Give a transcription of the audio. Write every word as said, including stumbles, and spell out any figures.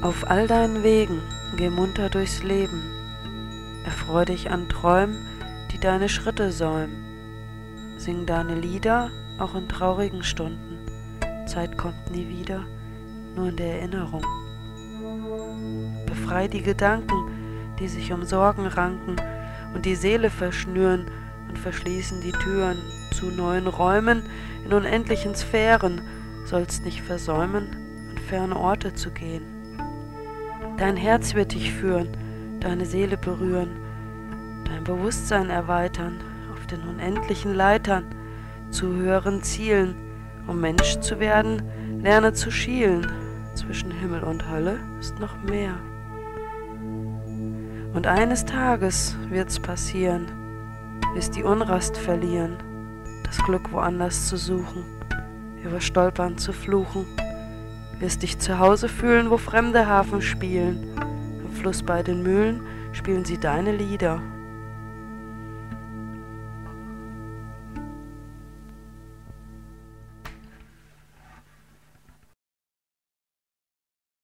Auf all deinen Wegen geh munter durchs Leben, erfreu dich an Träumen, die deine Schritte säumen. Sing deine Lieder auch in traurigen Stunden, Zeit kommt nie wieder, nur in der Erinnerung. Befrei die Gedanken, die sich um Sorgen ranken und die Seele verschnüren und verschließen die Türen zu neuen Räumen in unendlichen Sphären, sollst nicht versäumen, an ferne Orte zu gehen. Dein Herz wird dich führen, deine Seele berühren, dein Bewusstsein erweitern, auf den unendlichen Leitern zu höheren Zielen. Um Mensch zu werden, lerne zu schielen, zwischen Himmel und Hölle ist noch mehr. Und eines Tages wird's passieren, wirst die Unrast verlieren, das Glück woanders zu suchen, über Stolpern zu fluchen, wirst dich zu Hause fühlen, wo fremde Hafen spielen, am Fluss bei den Mühlen spielen sie deine Lieder.